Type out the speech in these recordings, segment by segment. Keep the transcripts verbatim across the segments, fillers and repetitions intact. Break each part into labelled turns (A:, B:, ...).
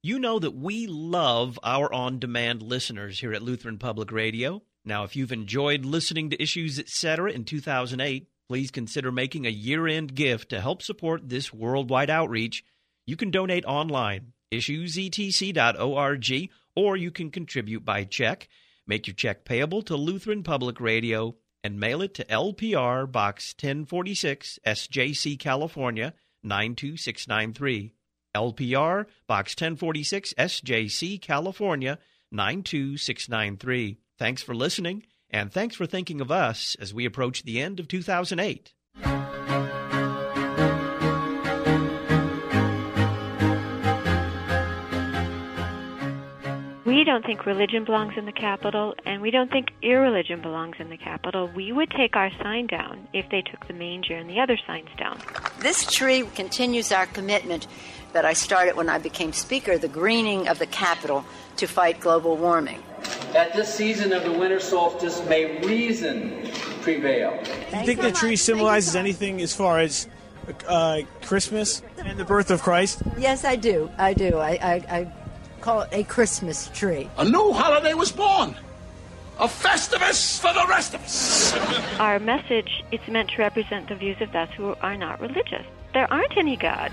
A: You know that we love our on-demand listeners here at Lutheran Public Radio. Now, if you've enjoyed listening to Issues, et cetera in two thousand eight, please consider making a year-end gift to help support this worldwide outreach. You can donate online, issues e t c dot org, or you can contribute by check. Make your check payable to Lutheran Public Radio and mail it to L P R Box ten forty-six, S J C, California, nine two six nine three. L P R Box ten forty-six, S J C, California, nine two six nine three. Thanks for listening, and thanks for thinking of us as we approach the end of two thousand eight.
B: We don't think religion belongs in the Capitol, and we don't think irreligion belongs in the Capitol. We would take our sign down if they took the manger and the other signs down.
C: This tree continues our commitment that I started when I became Speaker, the greening of the Capitol to fight global warming.
D: At this season of the winter solstice, may reason prevail.
E: Do you think the tree symbolizes anything as far as uh, Christmas and the birth of Christ?
C: Yes, I do. I do. I, I, I call it a Christmas tree.
F: A new holiday was born. A Festivus for the rest of us.
B: Our message, it's meant to represent the views of those who are not religious. There aren't any gods.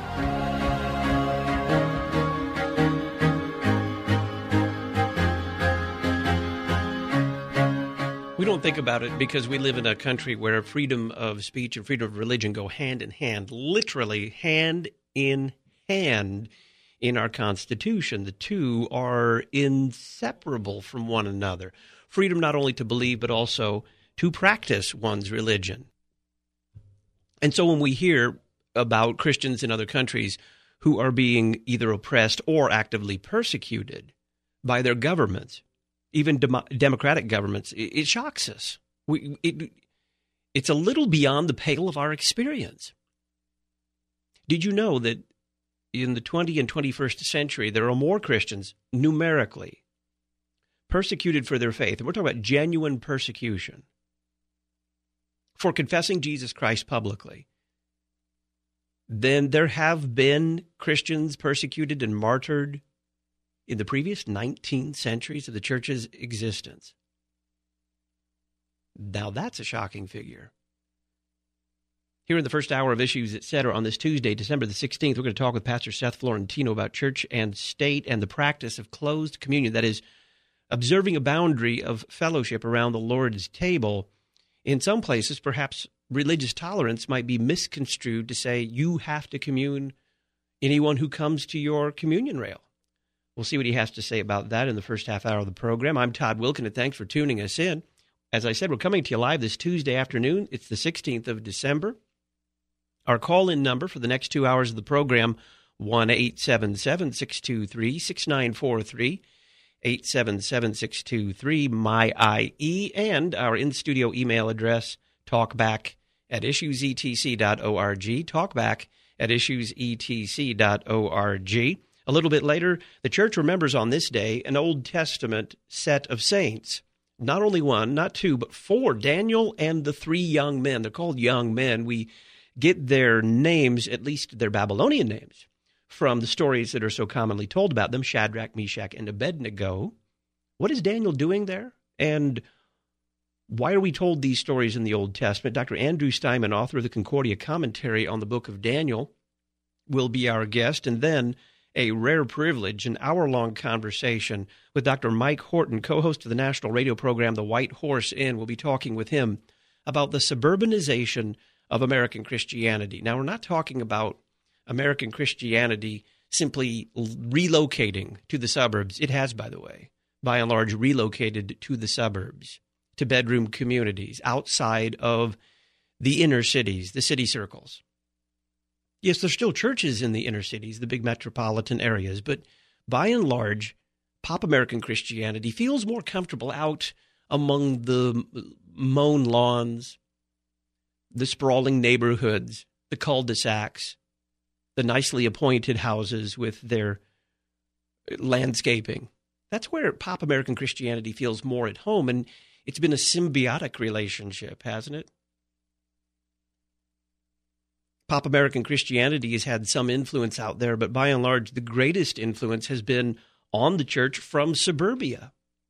A: We don't think about it because we live in a country where freedom of speech and freedom of religion go hand in hand, literally hand in hand in our Constitution. The two are inseparable from one another. Freedom not only to believe, but also to practice one's religion. And so when we hear about Christians in other countries who are being either oppressed or actively persecuted by their governments, even dem- democratic governments, it, it shocks us. We, it, it's a little beyond the pale of our experience. Did you know that in the twentieth and twenty-first century, there are more Christians, numerically, persecuted for their faith, and we're talking about genuine persecution, for confessing Jesus Christ publicly, than there have been Christians persecuted and martyred in the previous nineteen centuries of the church's existence? Now that's a shocking figure. Here in the first hour of Issues, et cetera, on this Tuesday, December the sixteenth, we're going to talk with Pastor Seth Florentino about church and state and the practice of closed communion, that is, observing a boundary of fellowship around the Lord's table. In some places, perhaps religious tolerance might be misconstrued to say you have to commune anyone who comes to your communion rail. We'll see what he has to say about that in the first half hour of the program. I'm Todd Wilkin, and thanks for tuning us in. As I said, we're coming to you live this Tuesday afternoon. It's the sixteenth of December. Our call-in number for the next two hours of the program, one eight seven seven, six two three, six nine four three, eight seven seven, six two three, M Y I E, and our in-studio email address, talkback at issues e t c dot org, talkback at issues e t c dot org. A little bit later, the church remembers on this day an Old Testament set of saints. Not only one, not two, but four, Daniel and the three young men. They're called young men. We get their names, at least their Babylonian names, from the stories that are so commonly told about them, Shadrach, Meshach, and Abednego. What is Daniel doing there? And why are we told these stories in the Old Testament? Doctor Andrew Steinman, author of the Concordia Commentary on the book of Daniel, will be our guest. And then a rare privilege, an hour-long conversation with Doctor Mike Horton, co-host of the national radio program The White Horse Inn. We'll be talking with him about the suburbanization of American Christianity. Now, we're not talking about American Christianity simply relocating to the suburbs. It has, by the way, by and large, relocated to the suburbs, to bedroom communities outside of the inner cities, the city circles. Yes, there's still churches in the inner cities, the big metropolitan areas, but by and large, pop American Christianity feels more comfortable out among the mown lawns, the sprawling neighborhoods, the cul-de-sacs, the nicely appointed houses with their landscaping. That's where pop American Christianity feels more at home, and it's been a symbiotic relationship, hasn't it? Pop American Christianity has had some influence out there, but by and large, the greatest influence has been on the church from suburbia.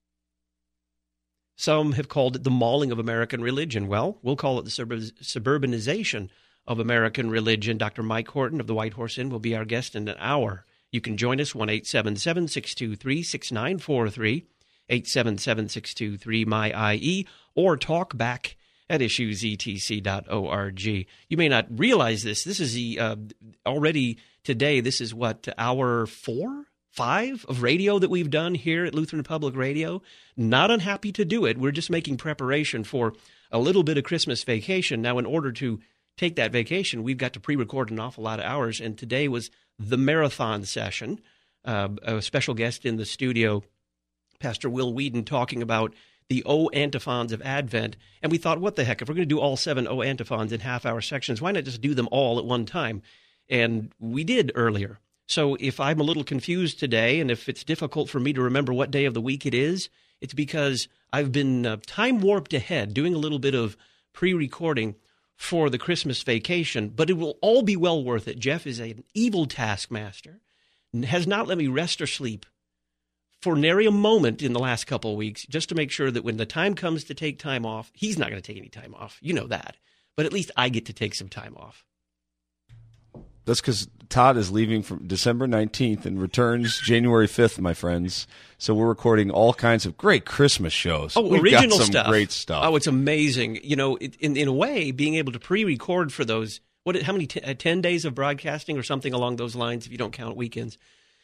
A: Some have called it the mauling of American religion. Well, we'll call it the suburbanization of American religion. Doctor Mike Horton of the White Horse Inn will be our guest in an hour. You can join us, one eight seven seven, six two three, six nine four three, eight seven seven, six two three, M Y I E, or talk back at issues e t c dot org. You may not realize this. This is the uh, already today, this is what, hour four, five of radio that we've done here at Lutheran Public Radio. Not unhappy to do it. We're just making preparation for a little bit of Christmas vacation. Now, in order to take that vacation, we've got to pre-record an awful lot of hours, and today was the marathon session. Uh, a special guest in the studio, Pastor Will Whedon, talking about the O antiphons of Advent. And we thought, what the heck, if we're going to do all seven O antiphons in half-hour sections, why not just do them all at one time? And we did earlier. So if I'm a little confused today, and if it's difficult for me to remember what day of the week it is, it's because I've been uh, time-warped ahead, doing a little bit of pre-recording for the Christmas vacation, but it will all be well worth it. Jeff is an evil taskmaster, has not let me rest or sleep for nary a moment in the last couple of weeks, just to make sure that when the time comes to take time off, he's not going to take any time off. You know that. But at least I get to take some time off.
G: That's because Todd is leaving from December nineteenth and returns January fifth, my friends. So we're recording all kinds of great Christmas shows.
A: Oh,
G: We've
A: original
G: got some
A: stuff.
G: Great stuff.
A: Oh, it's amazing. You know, it, in in a way, being able to pre-record for those, what? How many, t- uh, ten days of broadcasting or something along those lines, if you don't count weekends.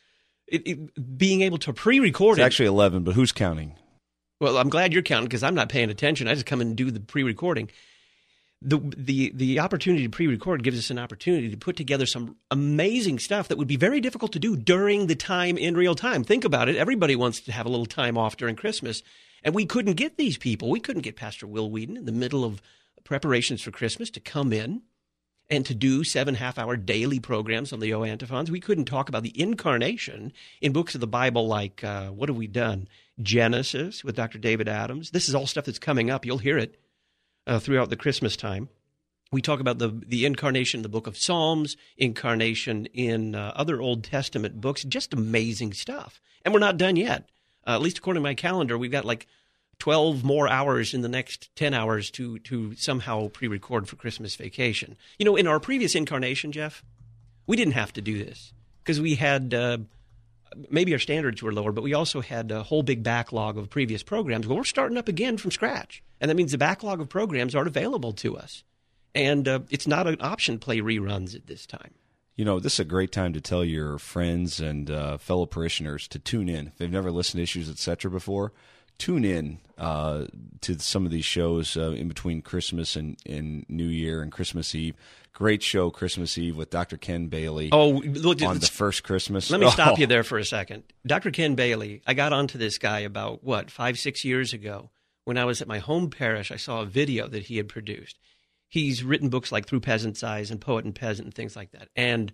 A: It, it, being able to pre-record
G: it's
A: it.
G: actually eleven, but who's counting?
A: Well, I'm glad you're counting because I'm not paying attention. I just come in and do the pre-recording. The, the the opportunity to pre-record gives us an opportunity to put together some amazing stuff that would be very difficult to do during the time in real time. Think about it. Everybody wants to have a little time off during Christmas, and we couldn't get these people. We couldn't get Pastor Will Whedon in the middle of preparations for Christmas to come in and to do seven half-hour daily programs on the O antiphons. We couldn't talk about the incarnation in books of the Bible like, uh, what have we done? Genesis with Doctor David Adams. This is all stuff that's coming up. You'll hear it uh, throughout the Christmas time. We talk about the, the incarnation in the book of Psalms, incarnation in uh, other Old Testament books, just amazing stuff. And we're not done yet. Uh, at least according to my calendar, we've got like twelve more hours in the next ten hours to to somehow pre-record for Christmas vacation. You know, in our previous incarnation, Jeff, we didn't have to do this because we had, uh, maybe our standards were lower, but we also had a whole big backlog of previous programs. Well, we're starting up again from scratch, and that means the backlog of programs aren't available to us. And uh, it's not an option to play reruns at this time.
G: You know, this is a great time to tell your friends and uh, fellow parishioners to tune in. If they've never listened to Issues, et cetera before, tune in uh, to some of these shows uh, in between Christmas and, and New Year and Christmas Eve. Great show, Christmas Eve, with Doctor Ken Bailey
A: oh, look,
G: on the first Christmas.
A: Let me stop
G: oh.
A: you there for a second. Doctor Ken Bailey, I got onto this guy about, what, five, six years ago. When I was at my home parish, I saw a video that he had produced. He's written books like Through Peasant's Eyes and Poet and Peasant and things like that. And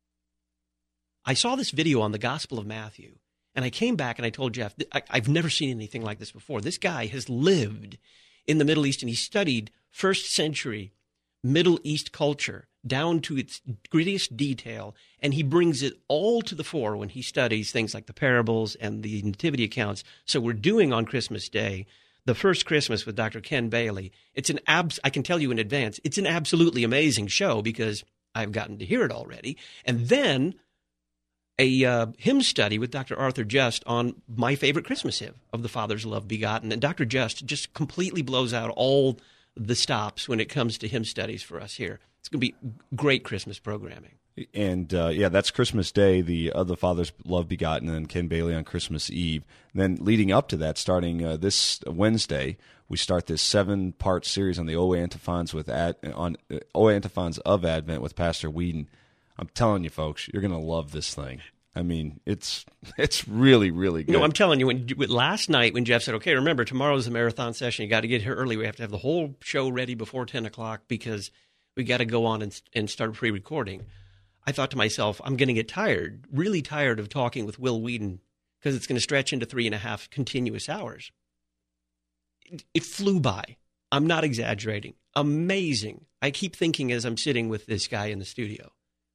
A: I saw this video on the Gospel of Matthew, and I came back and I told Jeff, I, I've never seen anything like this before. This guy has lived in the Middle East, and he studied first century Middle East culture down to its grittiest detail, and he brings it all to the fore when he studies things like the parables and the nativity accounts. So we're doing on Christmas Day the first Christmas with Doctor Ken Bailey. It's an abs- I can tell you in advance, it's an absolutely amazing show because I've gotten to hear it already. And then a uh, hymn study with Doctor Arthur Just on my favorite Christmas hymn, Of the Father's Love Begotten. And Doctor Just just completely blows out all the stops when it comes to hymn studies for us here. It's going to be great Christmas programming.
G: And, uh, yeah, that's Christmas Day, the Of the Father's Love Begotten, and then Ken Bailey on Christmas Eve. And then leading up to that, starting uh, this Wednesday, we start this seven-part series on the O Antiphons with Ad, on uh, O Antiphons of Advent with Pastor Whedon. I'm telling you, folks, you're going to love this thing. I mean, it's it's really, really good.
A: No, I'm telling you, when, last night when Jeff said, okay, remember, tomorrow's a marathon session. You got to get here early. We have to have the whole show ready before ten o'clock because we got to go on and, and start pre-recording. I thought to myself, I'm going to get tired, really tired of talking with Will Whedon because it's going to stretch into three and a half continuous hours. It, it flew by. I'm not exaggerating. Amazing I keep thinking as I'm sitting with this guy in the studio,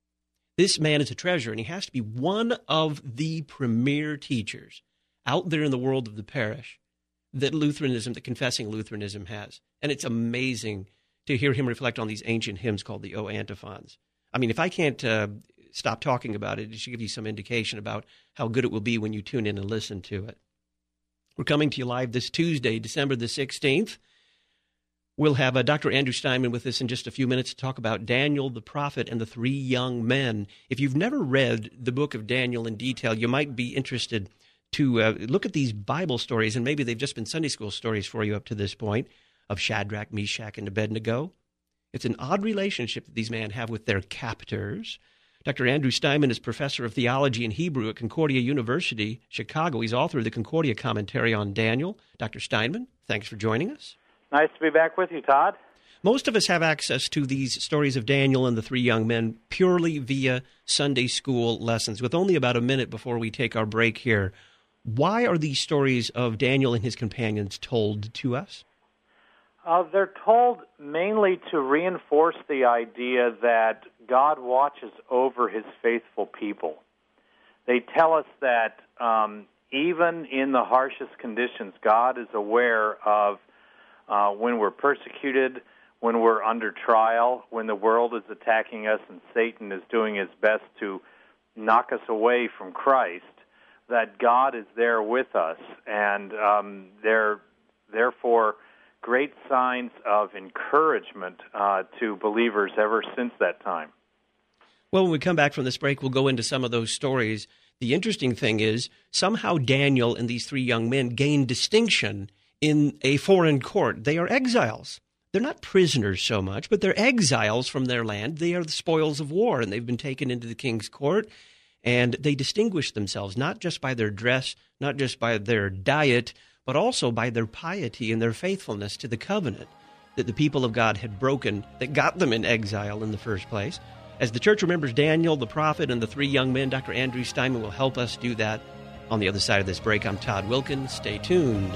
A: this man is a treasure, and he has to be one of the premier teachers out there in the world of the parish that Lutheranism, that confessing Lutheranism has. And it's amazing to hear him reflect on these ancient hymns called the O Antiphons. I mean, if I can't uh, stop talking about it, it should give you some indication about how good it will be when you tune in and listen to it. We're coming to you live this Tuesday, December the sixteenth. We'll have uh, Doctor Andrew Steinman with us in just a few minutes to talk about Daniel the prophet and the three young men. If you've never read the book of Daniel in detail, you might be interested to uh, look at these Bible stories, and maybe they've just been Sunday school stories for you up to this point, of Shadrach, Meshach, and Abednego. It's an odd relationship that these men have with their captors. Doctor Andrew Steinman is professor of theology and Hebrew at Concordia University, Chicago. He's author of the Concordia Commentary on Daniel. Doctor Steinman, thanks for joining us.
H: Nice to be back with you, Todd.
A: Most of us have access to these stories of Daniel and the three young men purely via Sunday school lessons. With only about a minute before we take our break here, why are these stories of Daniel and his companions told to us?
H: Uh, they're told mainly to reinforce the idea that God watches over his faithful people. They tell us that um, even in the harshest conditions, God is aware of uh, when we're persecuted, when we're under trial, when the world is attacking us and Satan is doing his best to knock us away from Christ, that God is there with us, and um, they're therefore great signs of encouragement uh, to believers ever since that time.
A: Well, when we come back from this break, we'll go into some of those stories. The interesting thing is, somehow Daniel and these three young men gain distinction in a foreign court. They are exiles. They're not prisoners so much, but they're exiles from their land. They are the spoils of war, and they've been taken into the king's court. And they distinguish themselves not just by their dress, not just by their diet, but also by their piety and their faithfulness to the covenant that the people of God had broken that got them in exile in the first place. As the church remembers Daniel, the prophet, and the three young men, Doctor Andrew Steinman will help us do that on the other side of this break. I'm Todd Wilkins. Stay tuned.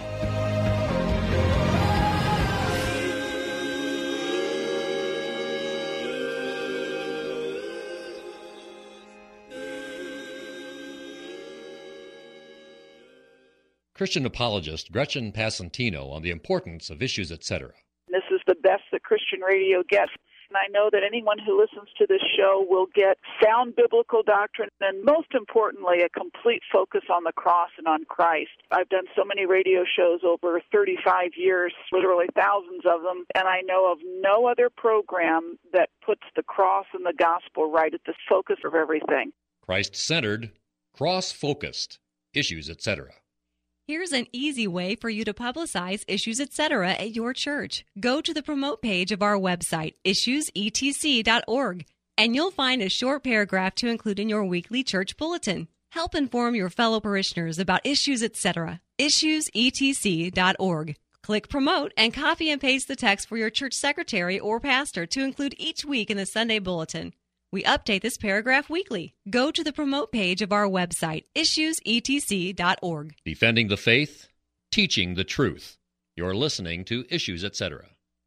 I: Christian apologist Gretchen Passantino on the importance of Issues, et cetera.
J: This is the best that Christian radio gets. And I know that anyone who listens to this show will get sound biblical doctrine and, most importantly, a complete focus on the cross and on Christ. I've done so many radio shows over thirty-five years, literally thousands of them, and I know of no other program that puts the cross and the gospel right at the focus of everything.
I: Christ-centered, cross-focused, Issues, et cetera.
K: Here's an easy way for you to publicize Issues, et cetera at your church. Go to the promote page of our website, issues e t c dot org, and you'll find a short paragraph to include in your weekly church bulletin. Help inform your fellow parishioners about Issues, et cetera. issues e t c dot org. Click Promote and copy and paste the text for your church secretary or pastor to include each week in the Sunday bulletin. We update this paragraph weekly. Go to the promote page of our website, issues e t c dot org.
I: Defending the faith, teaching the truth. You're listening to Issues, et cetera.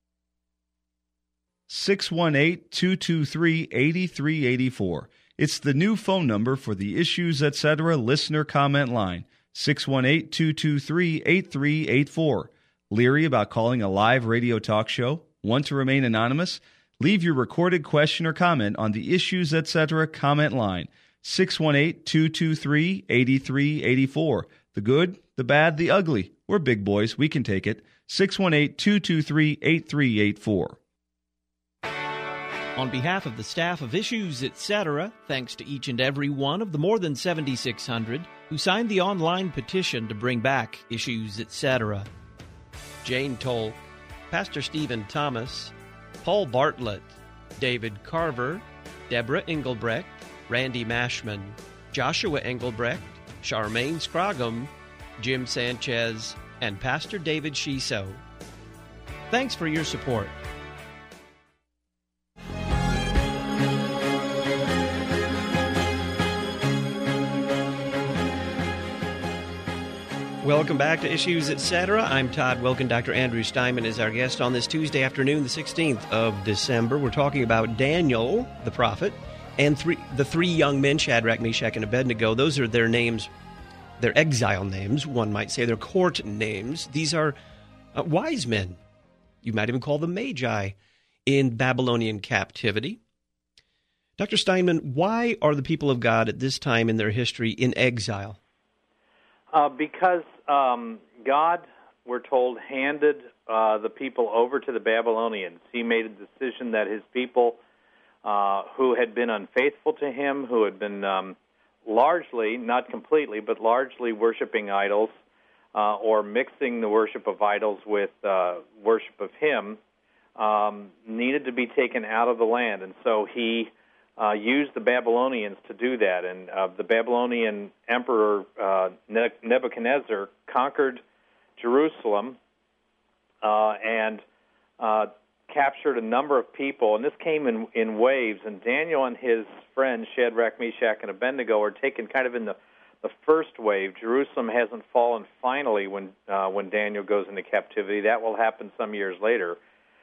L: six one eight, two two three, eight three eight four. It's the new phone number for the Issues, et cetera listener comment line, six one eight, two two three, eight three eight four. Leery about calling a live radio talk show? Want to remain anonymous? Leave your recorded question or comment on the Issues, et cetera comment line, six one eight, two two three, eight three eight four. The good, the bad, the ugly. We're big boys. We can take it. six one eight, two two three, eight three eight four.
A: On behalf of the staff of Issues, et cetera, thanks to each and every one of the more than seventy-six hundred who signed the online petition to bring back Issues, et cetera. Jane Toll, Pastor Stephen Thomas, Paul Bartlett, David Carver, Deborah Engelbrecht, Randy Mashman, Joshua Engelbrecht, Charmaine Scroggum, Jim Sanchez, and Pastor David Shiso. Thanks for your support. Welcome back to Issues, et cetera. I'm Todd Wilkin. Doctor Andrew Steinman is our guest on this Tuesday afternoon, the sixteenth of December. We're talking about Daniel, the prophet, and three, the three young men, Shadrach, Meshach, and Abednego. Those are their names, their exile names, one might say, their court names. These are uh, wise men. You might even call them magi in Babylonian captivity. Doctor Steinman, why are the people of God at this time in their history in exile?
H: Uh, because um, God, we're told, handed uh, the people over to the Babylonians. He made a decision that his people uh, who had been unfaithful to him, who had been um, largely, not completely, but largely worshiping idols uh, or mixing the worship of idols with uh, worship of him, um, needed to be taken out of the land. And so he Uh, used the Babylonians to do that, and uh, the Babylonian emperor uh, Nebuchadnezzar conquered Jerusalem uh, and uh, captured a number of people, and this came in, in waves, and Daniel and his friends, Shadrach, Meshach, and Abednego, are taken kind of in the, the first wave. Jerusalem hasn't fallen finally when, uh, when Daniel goes into captivity. That will happen some years later.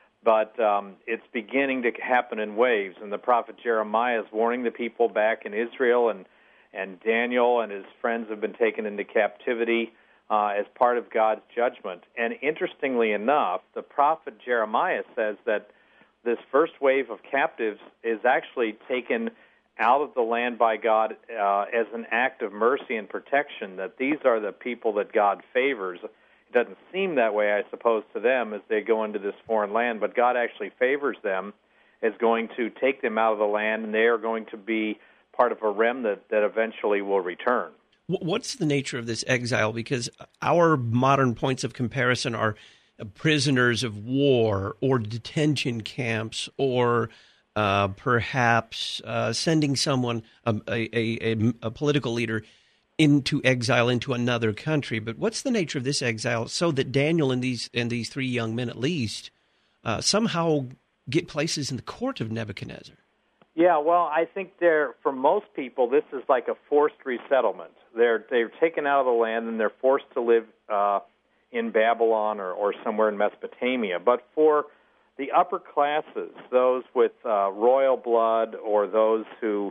H: But um, it's beginning to happen in waves, and the prophet Jeremiah is warning the people back in Israel, and, and Daniel and his friends have been taken into captivity uh, as part of God's judgment. And interestingly enough, the prophet Jeremiah says that this first wave of captives is actually taken out of the land by God uh, as an act of mercy and protection, that these are the people that God favors. It doesn't seem that way, I suppose, to them as they go into this foreign land, but God actually favors them as going to take them out of the land, and they are going to be part of a remnant that eventually will return.
A: What's the nature of this exile? Because our modern points of comparison are prisoners of war or detention camps or uh, perhaps uh, sending someone, um, a, a, a, a political leader, into exile into another country. But what's the nature of this exile so that Daniel and these and these three young men at least uh, somehow get places in the court of Nebuchadnezzar?
H: Yeah, well, I think they're, for most people, this is like a forced resettlement. They're they're taken out of the land and they're forced to live uh, in Babylon or, or somewhere in Mesopotamia. But for the upper classes, those with uh, royal blood or those who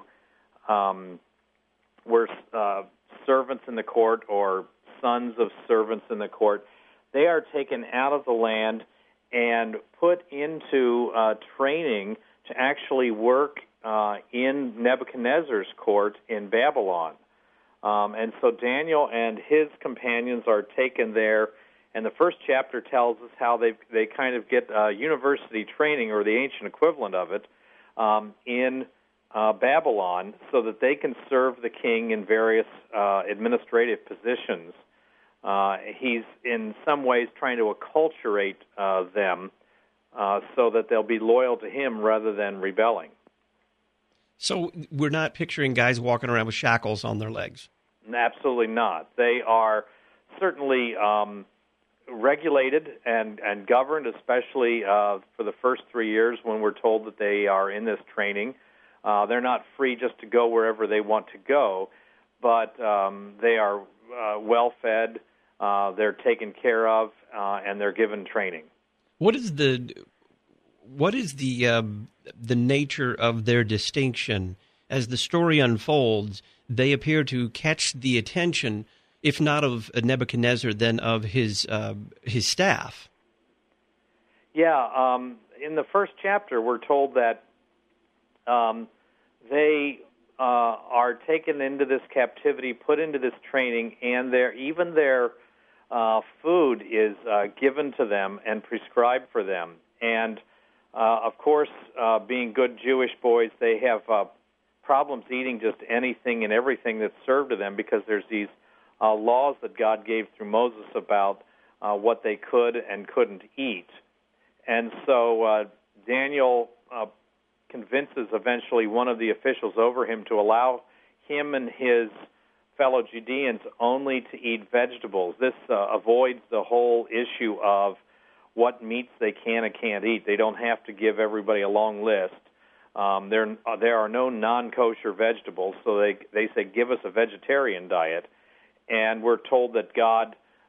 H: um, were uh, servants in the court or sons of servants in the court, they are taken out of the land and put into uh, training to actually work uh, in Nebuchadnezzar's court in Babylon. Um, and so Daniel and his companions are taken there, and the first chapter tells us how they they kind of get uh, university training, or the ancient equivalent of it, um, in Uh, Babylon, so that they can serve the king in various uh, administrative positions. Uh, he's in some ways trying to acculturate uh, them uh, so that they'll be loyal to him rather than rebelling.
A: So we're not picturing guys walking around with shackles on their legs?
H: Absolutely not. They are certainly um, regulated and, and governed, especially uh, for the first three years when we're told that they are in this training. Uh, they're not free just to go wherever they want to go, but um, they are uh, well-fed, uh, they're taken care of, uh, and they're given training.
A: What is the what is the uh, the nature of their distinction? As the story unfolds, they appear to catch the attention, if not of Nebuchadnezzar, then of his uh, his staff.
H: Yeah, um, in the first chapter, we're told that Um, they uh, are taken into this captivity, put into this training, and their even their uh, food is uh, given to them and prescribed for them. And, uh, of course, uh, being good Jewish boys, they have uh, problems eating just anything and everything that's served to them because there's these uh, laws that God gave through Moses about uh, what they could and couldn't eat. And so uh, Daniel Uh, convinces eventually one of the officials over him to allow him and his fellow Judeans only to eat vegetables. This uh, avoids the whole issue of what meats they can and can't eat. They don't have to give everybody a long list. Um, there, uh, there are no non-kosher vegetables, so they they say, give us a vegetarian diet. And we're told that God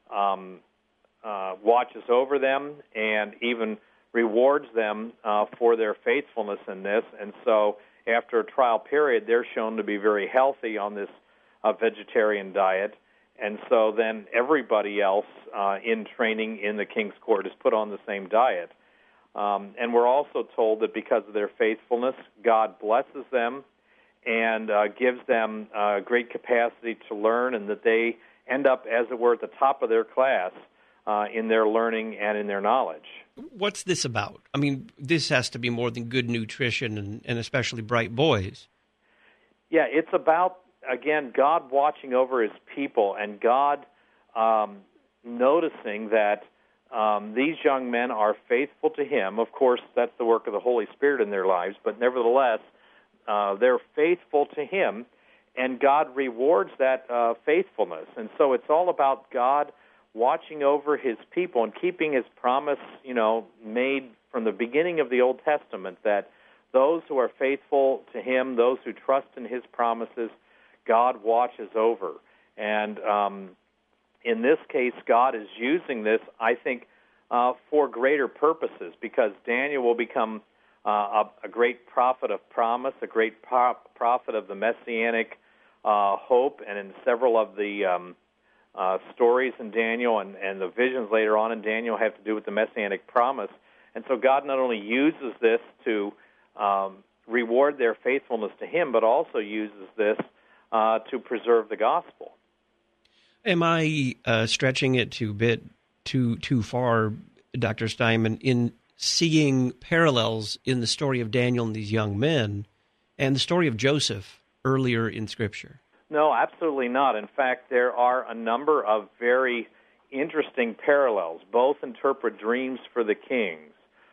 H: um, uh, watches over them and even rewards them uh, for their faithfulness in this. And so after a trial period, they're shown to be very healthy on this uh, vegetarian diet. And so then everybody else uh, in training in the king's court is put on the same diet. Um, and we're also told that because of their faithfulness, God blesses them and uh, gives them uh, great capacity to learn, and that they end up, as it were, at the top of their class uh, in their learning and in their knowledge.
A: What's this about? I mean, this has to be more than good nutrition and, and especially bright boys.
H: Yeah, it's about, again, God watching over his people and God um, noticing that um, these young men are faithful to him. Of course, that's the work of the Holy Spirit in their lives, but nevertheless, uh, they're faithful to him, and God rewards that uh, faithfulness. And so it's all about God watching over his people and keeping his promise, you know, made from the beginning of the Old Testament, that those who are faithful to him, those who trust in his promises, God watches over. And um, in this case, God is using this, I think, uh, for greater purposes, because Daniel will become uh, a, a great prophet of promise, a great pro- prophet of the messianic uh, hope, and in several of the um, uh, stories in Daniel and, and the visions later on in Daniel have to do with the messianic promise. And so God not only uses this to um, reward their faithfulness to him, but also uses this uh, to preserve the gospel.
A: Am I uh, stretching it too bit too too far, Doctor Steinman, in seeing parallels in the story of Daniel and these young men and the story of Joseph earlier in Scripture?
H: No, absolutely not. In fact, there are a number of very interesting parallels. Both interpret dreams for the kings,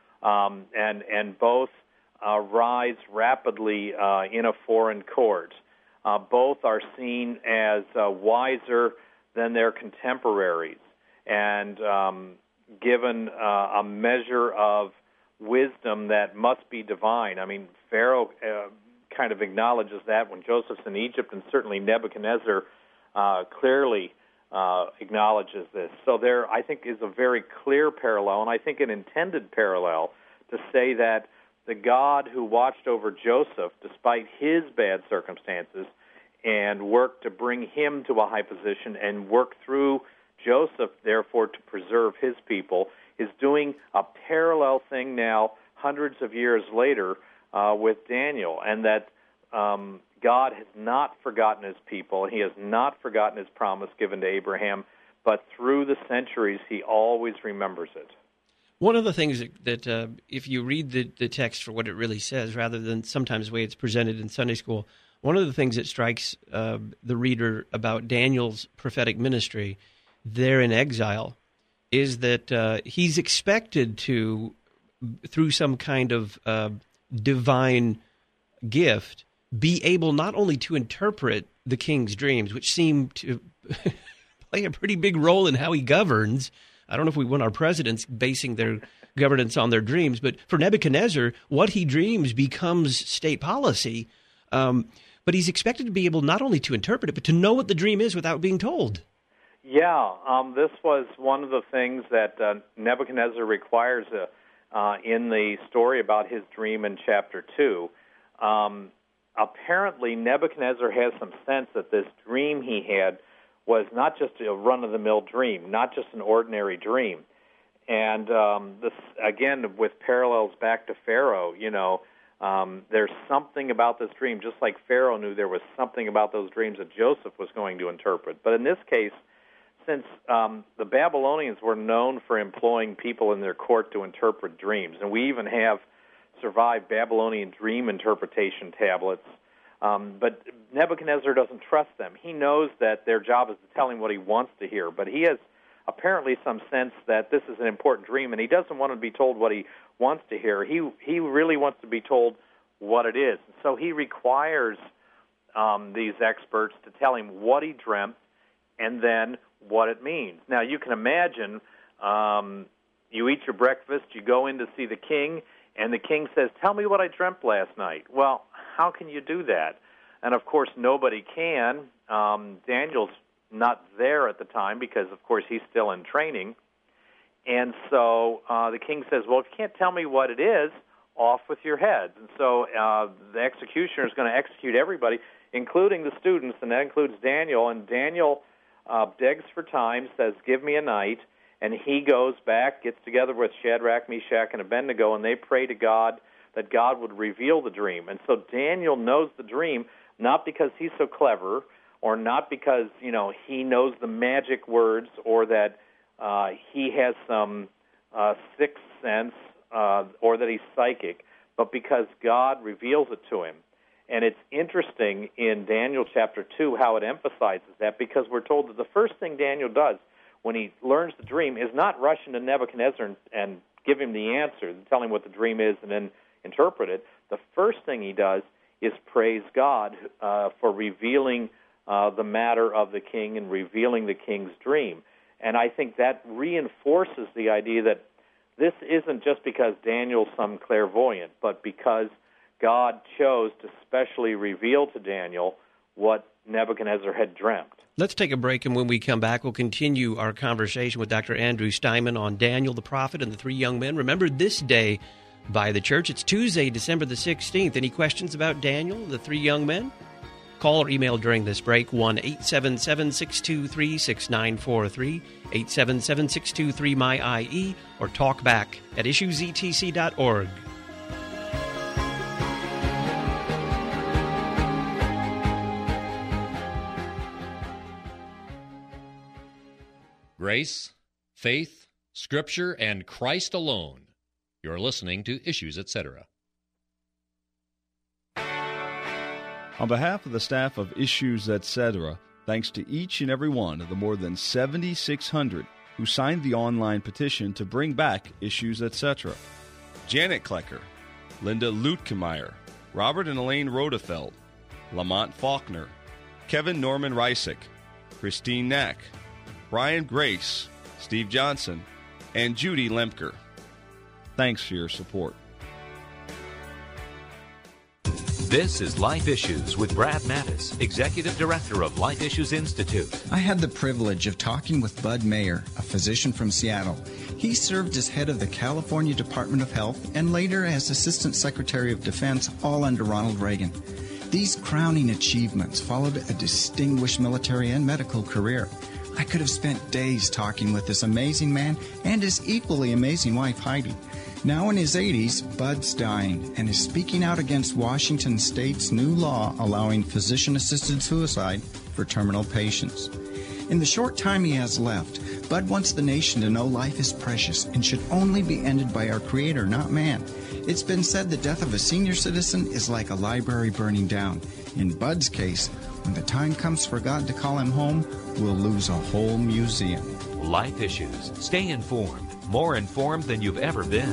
H: um, and and both uh, rise rapidly uh, in a foreign court. Uh, both are seen as uh, wiser than their contemporaries, and um, given uh, a measure of wisdom that must be divine. I mean, Pharaoh uh, kind of acknowledges that when Joseph's in Egypt, and certainly Nebuchadnezzar uh, clearly uh, acknowledges this. So there, I think, is a very clear parallel, and I think an intended parallel, to say that the God who watched over Joseph, despite his bad circumstances, and worked to bring him to a high position and work through Joseph, therefore, to preserve his people, is doing a parallel thing now, hundreds of years later, uh, with Daniel, and that um, God has not forgotten his people. He has not forgotten his promise given to Abraham, but through the centuries, he always remembers it.
A: One of the things that, that uh, if you read the, the text for what it really says, rather than sometimes the way it's presented in Sunday school, one of the things that strikes uh, the reader about Daniel's prophetic ministry there in exile is that uh, he's expected to, through some kind of uh, divine gift, be able not only to interpret the king's dreams, which seem to play a pretty big role in how he governs. I don't know if we want our presidents basing their governance on their dreams, but for Nebuchadnezzar, what he dreams becomes state policy. Um, but he's expected to be able not only to interpret it, but to know what the dream is without being told.
H: Yeah, um, this was one of the things that uh, Nebuchadnezzar requires uh, uh, in the story about his dream in chapter two. Um, apparently, Nebuchadnezzar has some sense that this dream he had was not just a run-of-the-mill dream, not just an ordinary dream. And um, this, again, with parallels back to Pharaoh, you know, um, there's something about this dream, just like Pharaoh knew there was something about those dreams that Joseph was going to interpret. But in this case, since um, the Babylonians were known for employing people in their court to interpret dreams, and we even have survived Babylonian dream interpretation tablets, Um, but Nebuchadnezzar doesn't trust them. He knows that their job is to tell him what he wants to hear, but he has apparently some sense that this is an important dream, and he doesn't want to be told what he wants to hear. He he really wants to be told what it is. So he requires um, these experts to tell him what he dreamt and then what it means. Now, you can imagine um, you eat your breakfast, you go in to see the king, and the king says, "Tell me what I dreamt last night." Well, how can you do that? And, of course, nobody can. Um, Daniel's not there at the time because, of course, he's still in training. And so uh, the king says, well, if you can't tell me what it is, off with your heads. And so uh, the executioner is going to execute everybody, including the students, and that includes Daniel. And Daniel uh, begs for time, says, give me a night. And he goes back, gets together with Shadrach, Meshach, and Abednego, and they pray to God that God would reveal the dream. And so Daniel knows the dream, not because he's so clever or not because, you know, he knows the magic words or that uh, he has some uh, sixth sense uh, or that he's psychic, but because God reveals it to him. And it's interesting in Daniel chapter two how it emphasizes that, because we're told that the first thing Daniel does when he learns the dream is not rush into Nebuchadnezzar and, and give him the answer, tell him what the dream is, and then interpret it. The first thing he does is praise God uh, for revealing uh, the matter of the king and revealing the king's dream. And I think that reinforces the idea that this isn't just because Daniel's some clairvoyant, but because God chose to specially reveal to Daniel what Nebuchadnezzar had dreamt.
A: Let's take a break, and when we come back, we'll continue our conversation with Doctor Andrew Steinman on Daniel the prophet and the three young men. Remember this day by the church. It's Tuesday, December the sixteenth. Any questions about Daniel, the three young men? Call or email during this break, one eight seven seven, six two three, six nine four three, eight seven seven, six two three, M Y I E, or talk back at issues e t c dot org.
I: Grace, faith, Scripture, and Christ alone. You're listening to Issues, et cetera.
L: On behalf of the staff of Issues, et cetera, thanks to each and every one of the more than seventy-six hundred who signed the online petition to bring back Issues, et cetera.
G: Janet Klecker, Linda Lutkemeyer, Robert and Elaine Rodefeld, Lamont Faulkner, Kevin Norman Reisick, Christine Knack, Brian Grace, Steve Johnson, and Judy Lemker.
L: Thanks for your support.
M: This is Life Issues with Brad Mattis, Executive Director of Life Issues Institute.
N: I had the privilege of talking with Bud Mayer, a physician from Seattle. He served as head of the California Department of Health and later as Assistant Secretary of Defense, all under Ronald Reagan. These crowning achievements followed a distinguished military and medical career. I could have spent days talking with this amazing man and his equally amazing wife, Heidi. Now in his eighties, Bud's dying and is speaking out against Washington State's new law allowing physician-assisted suicide for terminal patients. In the short time he has left, Bud wants the nation to know life is precious and should only be ended by our Creator, not man. It's been said the death of a senior citizen is like a library burning down. In Bud's case, when the time comes for God to call him home, we'll lose a whole museum.
M: Life Issues. Stay informed. More informed than you've ever been.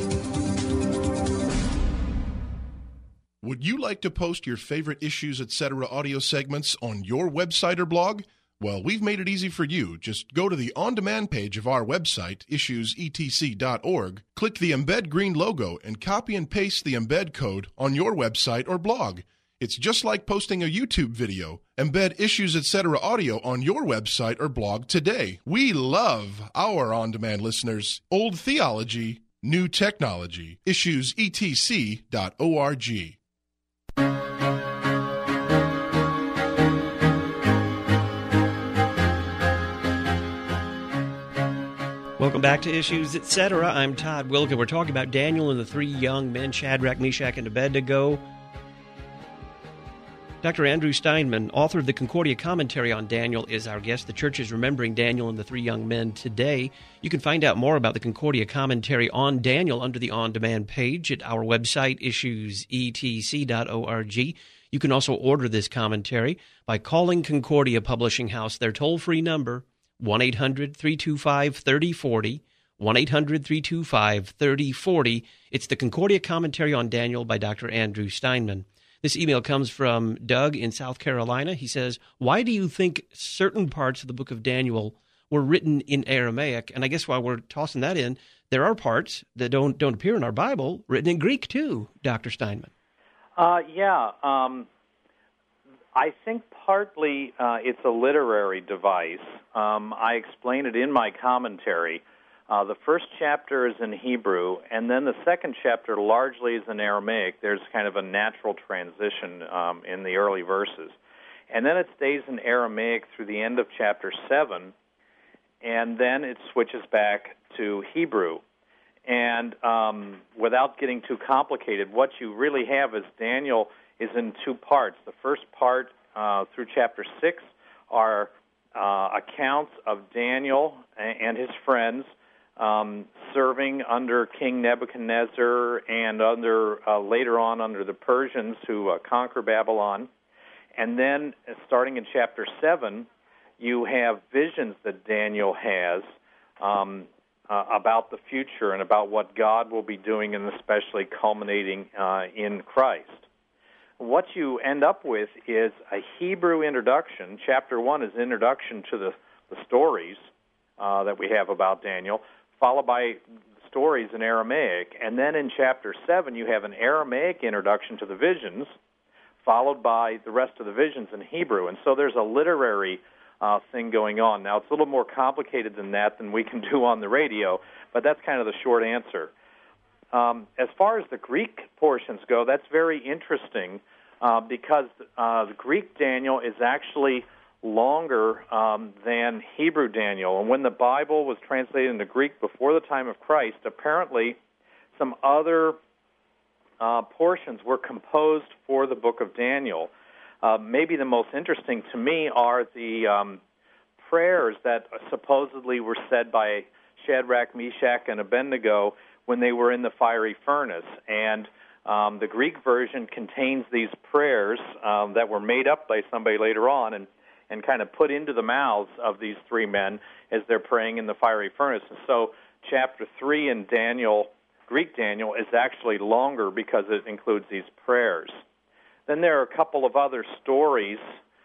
O: Would you like to post your favorite Issues, et cetera audio segments on your website or blog? Well, we've made it easy for you. Just go to the on-demand page of our website, issues e t c dot org, click the Embed Green logo, and copy and paste the embed code on your website or blog. It's just like posting a YouTube video. Embed Issues, et cetera audio on your website or blog today. We love our on-demand listeners. Old theology, new technology. issues e t c dot org.
A: Welcome back to Issues, et cetera. I'm Todd Wilken. We're talking about Daniel and the three young men, Shadrach, Meshach, and Abednego. Doctor Andrew Steinman, author of the Concordia Commentary on Daniel, is our guest. The church is remembering Daniel and the three young men today. You can find out more about the Concordia Commentary on Daniel under the on-demand page at our website, issues e t c dot org. You can also order this commentary by calling Concordia Publishing House. Their toll-free number, one eight hundred, three two five, three oh four oh, one eight hundred, three two five, three oh four oh. It's the Concordia Commentary on Daniel by Doctor Andrew Steinman. This email comes from Doug in South Carolina. He says, why do you think certain parts of the book of Daniel were written in Aramaic? And I guess while we're tossing that in, there are parts that don't don't appear in our Bible written in Greek too, Doctor Steinman.
H: Uh, yeah. Um, I think partly uh, it's a literary device. Um, I explain it in my commentary. Uh, the first chapter is in Hebrew, and then the second chapter largely is in Aramaic. There's kind of a natural transition um, in the early verses. And then it stays in Aramaic through the end of chapter seven, and then it switches back to Hebrew. And um, without getting too complicated, what you really have is Daniel is in two parts. The first part uh, through chapter six are uh, accounts of Daniel and his friends um, serving under King Nebuchadnezzar and under uh, later on under the Persians who uh, conquer Babylon. And then uh, starting in chapter seven, you have visions that Daniel has um, uh, about the future and about what God will be doing, and especially culminating uh, in Christ. What you end up with is a Hebrew introduction. Chapter one is introduction to the, the stories uh, that we have about Daniel, followed by stories in Aramaic. And then in chapter seven, you have an Aramaic introduction to the visions, followed by the rest of the visions in Hebrew. And so there's a literary uh, thing going on. Now, it's a little more complicated than that than we can do on the radio, but that's kind of the short answer. Um, as far as the Greek portions go, that's very interesting uh, because uh, the Greek Daniel is actually longer um, than Hebrew Daniel. And when the Bible was translated into Greek before the time of Christ, apparently some other uh, portions were composed for the book of Daniel. Uh, maybe the most interesting to me are the um, prayers that supposedly were said by Shadrach, Meshach, and Abednego when they were in the fiery furnace. And um, the Greek version contains these prayers um, that were made up by somebody later on and, and kind of put into the mouths of these three men as they're praying in the fiery furnace. And so chapter three in Daniel, Greek Daniel, is actually longer because it includes these prayers. Then there are a couple of other stories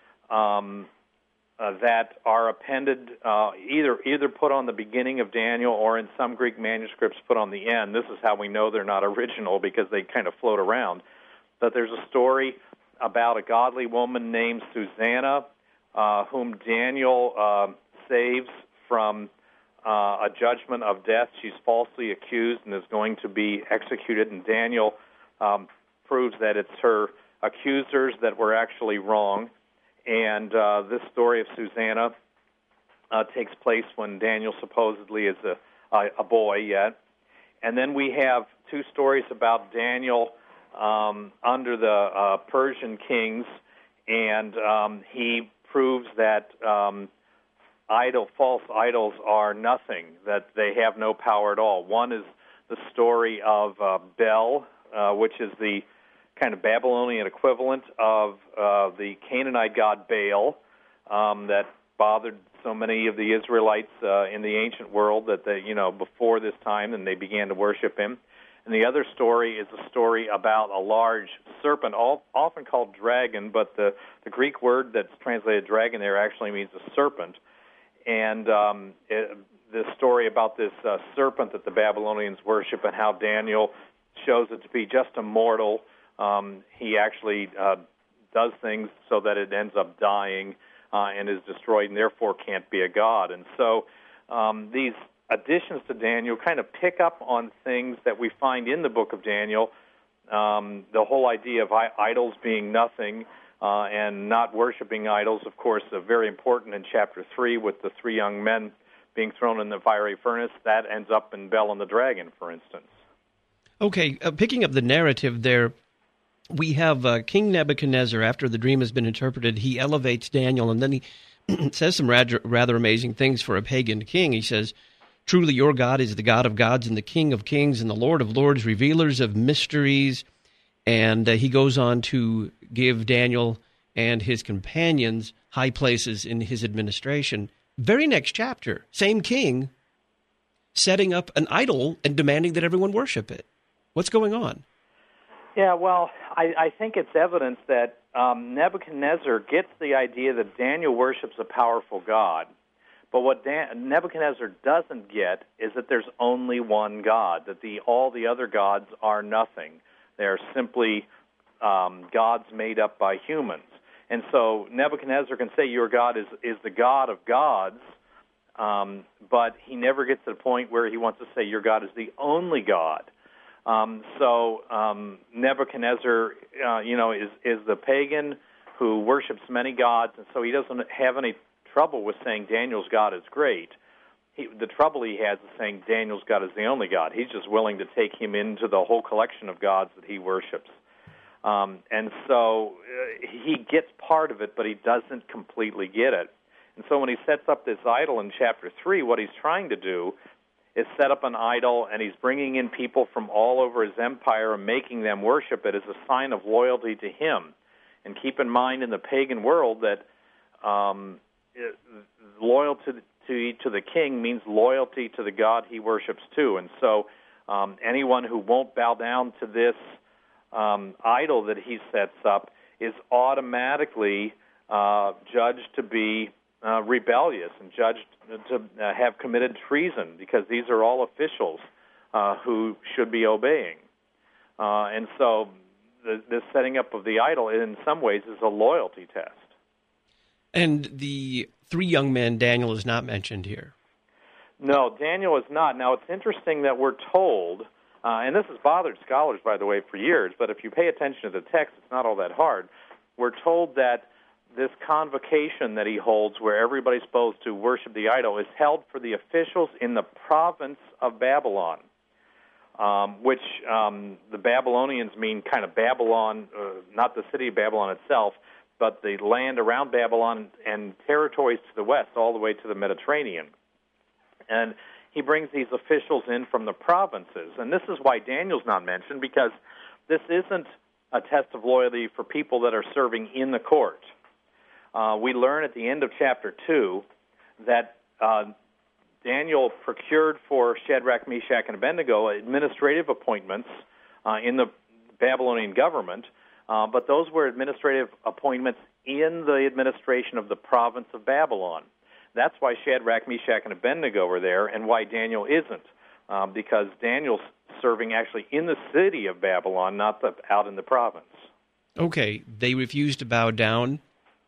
H: um, Uh, that are appended, uh, either either put on the beginning of Daniel or in some Greek manuscripts put on the end. This is how we know they're not original, because they kind of float around. But there's a story about a godly woman named Susanna, uh, whom Daniel uh, saves from uh, a judgment of death. She's falsely accused and is going to be executed, and Daniel um, proves that it's her accusers that were actually wrong. And uh, this story of Susanna uh, takes place when Daniel supposedly is a, a, a boy yet. And then we have two stories about Daniel um, under the uh, Persian kings, and um, he proves that um, idol, false idols are nothing, that they have no power at all. One is the story of uh, Bel, uh, which is the kind of Babylonian equivalent of uh, the Canaanite god Baal um, that bothered so many of the Israelites uh, in the ancient world that they, you know, before this time, and they began to worship him. And the other story is a story about a large serpent, all, often called dragon, but the, the Greek word that's translated dragon there actually means a serpent. And um, it, the story about this uh, serpent that the Babylonians worship, and how Daniel shows it to be just a mortal. Um, he actually uh, does things so that it ends up dying uh, and is destroyed, and therefore can't be a god. And so um, these additions to Daniel kind of pick up on things that we find in the book of Daniel, um, the whole idea of I- idols being nothing uh, and not worshiping idols, of course, uh, very important in chapter three with the three young men being thrown in the fiery furnace. That ends up in Bel and the Dragon, for instance. Okay,
A: uh, picking up the narrative there, we have uh, King Nebuchadnezzar, after the dream has been interpreted, he elevates Daniel, and then he says some rather, rather amazing things for a pagan king. He says, "Truly your God is the God of gods and the King of kings and the Lord of lords, revealers of mysteries." And uh, he goes on to give Daniel and his companions high places in his administration. Very next chapter, same king setting up an idol and demanding that everyone worship it. What's going on?
H: Yeah, well, I, I think it's evidence that um, Nebuchadnezzar gets the idea that Daniel worships a powerful God. But what Dan- Nebuchadnezzar doesn't get is that there's only one God, that the all the other gods are nothing. They're simply um, gods made up by humans. And so Nebuchadnezzar can say your God is, is the God of gods, um, but he never gets to the point where he wants to say your God is the only God. Um, so um, Nebuchadnezzar, uh, you know, is, is the pagan who worships many gods, and so he doesn't have any trouble with saying Daniel's God is great. He, the trouble he has is saying Daniel's God is the only God. He's just willing to take him into the whole collection of gods that he worships. Um, and so uh, he gets part of it, but he doesn't completely get it. And so when he sets up this idol in chapter three, what he's trying to do is set up an idol, and he's bringing in people from all over his empire and making them worship it as a sign of loyalty to him. And keep in mind in the pagan world that um, it, loyalty to, to, to the king means loyalty to the God he worships too. And so um, anyone who won't bow down to this um, idol that he sets up is automatically uh, judged to be uh, rebellious and judged to uh, have committed treason, because these are all officials uh, who should be obeying. Uh, and so the, the setting up of the idol in some ways is a loyalty test.
A: And the three young men, Daniel is not mentioned here.
H: No, Daniel is not. Now, it's interesting that we're told, uh, and this has bothered scholars, by the way, for years, but if you pay attention to the text, it's not all that hard. We're told that this convocation that he holds, where everybody's supposed to worship the idol, is held for the officials in the province of Babylon, um, which um, the Babylonians mean kind of Babylon, uh, not the city of Babylon itself, but the land around Babylon and territories to the west, all the way to the Mediterranean. And he brings these officials in from the provinces. And this is why Daniel's not mentioned, because this isn't a test of loyalty for people that are serving in the court. Uh, we learn at the end of chapter two that uh, Daniel procured for Shadrach, Meshach, and Abednego administrative appointments uh, in the Babylonian government, uh, but those were administrative appointments in the administration of the province of Babylon. That's why Shadrach, Meshach, and Abednego were there, and why Daniel isn't, uh, because Daniel's serving actually in the city of Babylon, not the, out in the province.
A: Okay, they refused to bow down,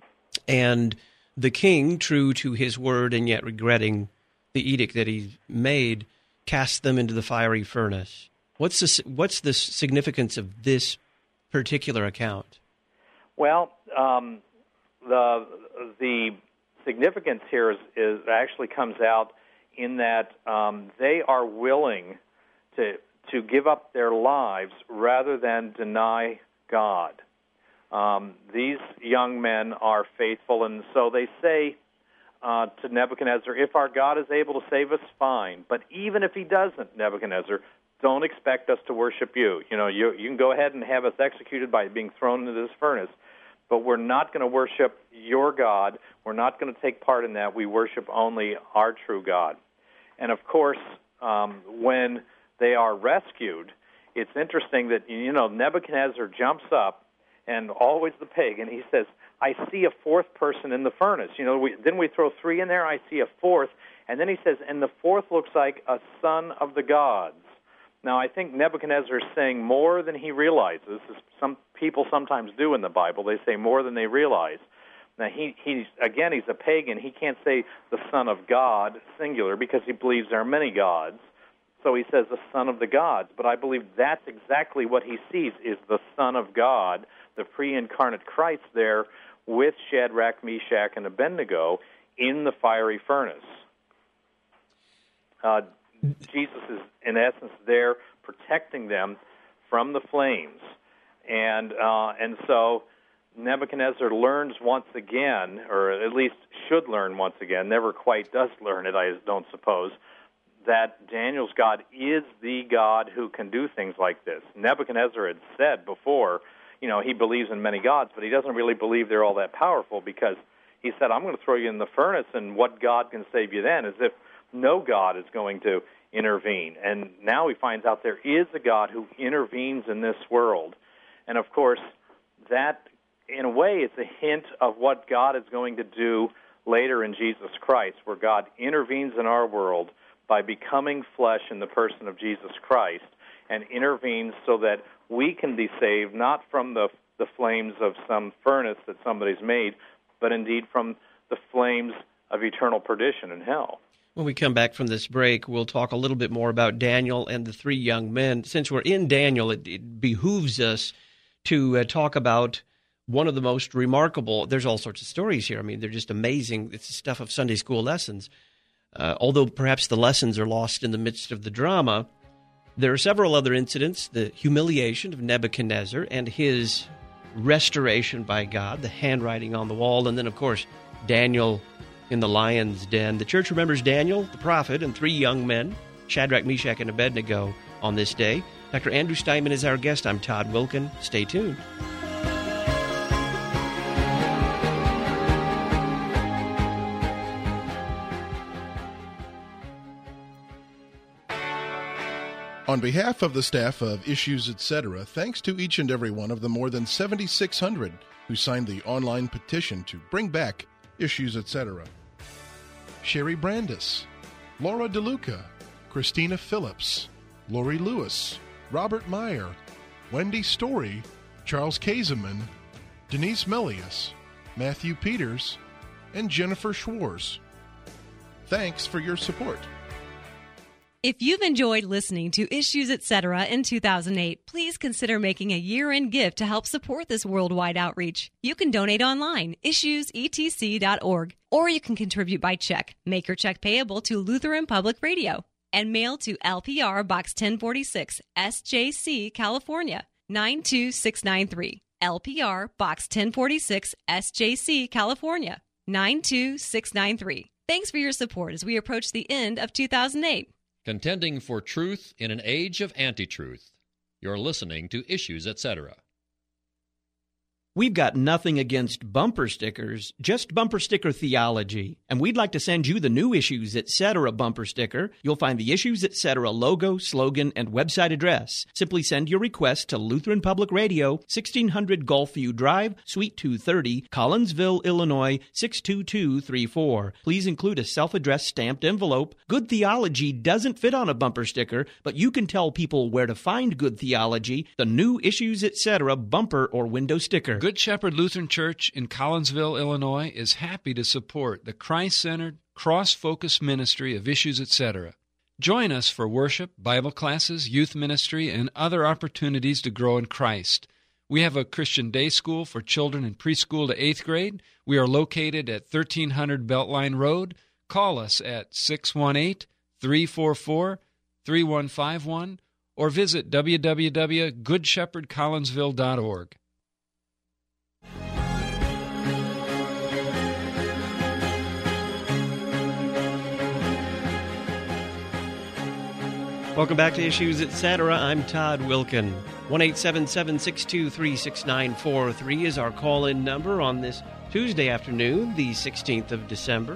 A: and the king, true to his word and yet regretting the edict that he made, cast them into the fiery furnace. What's the, what's the significance of this particular account?
H: Well, um, the the significance here is, is actually comes out in that um, they are willing to to give up their lives rather than deny God. Um, these young men are faithful, and so they say uh, to Nebuchadnezzar, if our God is able to save us, fine. But even if he doesn't, Nebuchadnezzar, don't expect us to worship you. You know, you, you can go ahead and have us executed by being thrown into this furnace, but we're not going to worship your God. We're not going to take part in that. We worship only our true God. And, of course, um, when they are rescued, it's interesting that, you know, Nebuchadnezzar jumps up, and always the pagan, he says, I see a fourth person in the furnace. You know, we, then we throw three in there, I see a fourth. And then he says, and the fourth looks like a son of the gods. Now, I think Nebuchadnezzar is saying more than he realizes. As some people sometimes do in the Bible. They say more than they realize. Now, he, he's again, he's a pagan. He can't say the son of God, singular, because he believes there are many gods. So he says the son of the gods. But I believe that's exactly what he sees, is the son of God, the pre-incarnate Christ there with Shadrach, Meshach, and Abednego in the fiery furnace. Uh, Jesus is, in essence, there protecting them from the flames. And uh, and so Nebuchadnezzar learns once again, or at least should learn once again, never quite does learn it, I don't suppose, that Daniel's God is the God who can do things like this. Nebuchadnezzar had said before, you know, he believes in many gods, but he doesn't really believe they're all that powerful, because he said, I'm going to throw you in the furnace, and what God can save you then? As if no God is going to intervene. And now he finds out there is a God who intervenes in this world. And, of course, that, in a way, is a hint of what God is going to do later in Jesus Christ, where God intervenes in our world by becoming flesh in the person of Jesus Christ, and intervenes so that we can be saved not from the, the flames of some furnace that somebody's made, but indeed from the flames of eternal perdition in hell.
A: When we come back from this break, we'll talk a little bit more about Daniel and the three young men. Since we're in Daniel, it, it behooves us to uh, talk about one of the most remarkable. There's all sorts of stories here. I mean, they're just amazing. It's the stuff of Sunday school lessons. Uh, although perhaps the lessons are lost in the midst of the drama, there are several other incidents: the humiliation of Nebuchadnezzar and his restoration by God, the handwriting on the wall, and then, of course, Daniel in the lion's den. The church remembers Daniel, the prophet, and three young men, Shadrach, Meshach, and Abednego, on this day. Doctor Andrew Steinman is our guest. I'm Todd Wilken. Stay tuned.
O: On behalf of the staff of Issues Etc., thanks to each and every one of the more than seventy-six hundred who signed the online petition to bring back Issues Etc. Sherry Brandis, Laura DeLuca, Christina Phillips, Lori Lewis, Robert Meyer, Wendy Story, Charles Kazeman, Denise Melius, Matthew Peters, and Jennifer Schwartz. Thanks for your support.
K: If you've enjoyed listening to Issues Etc. in two thousand eight, please consider making a year-end gift to help support this worldwide outreach. You can donate online, issues e t c dot org, or you can contribute by check. Make your check payable to Lutheran Public Radio and mail to L P R Box ten forty-six, S J C, California, nine two six nine three. L P R Box ten forty-six, S J C, California, nine two six nine three. Thanks for your support as we approach the end of two thousand eight.
I: Contending for truth in an age of anti-truth. You're listening to Issues Etc.
A: We've got nothing against bumper stickers, just bumper sticker theology. And we'd like to send you the new Issues Etc. bumper sticker. You'll find the Issues Etc. logo, slogan, and website address. Simply send your request to Lutheran Public Radio, sixteen hundred Gulfview Drive, Suite two thirty, Collinsville, Illinois, six two two three four. Please include a self-addressed stamped envelope. Good theology doesn't fit on a bumper sticker, but you can tell people where to find good theology, the new Issues Etc. bumper or window sticker.
P: Good Shepherd Lutheran Church in Collinsville, Illinois, is happy to support the Christ-centered, cross-focused ministry of Issues Etc. Join us for worship, Bible classes, youth ministry, and other opportunities to grow in Christ. We have a Christian day school for children in preschool to eighth grade. We are located at thirteen hundred Beltline Road. Call us at six one eight, three four four, three one five one or visit w w w dot good shepherd collinsville dot org.
A: Welcome back to Issues Etc. I'm Todd Wilken. one eight seven seven, six two three, six nine four three is our call-in number on this Tuesday afternoon, the sixteenth of December.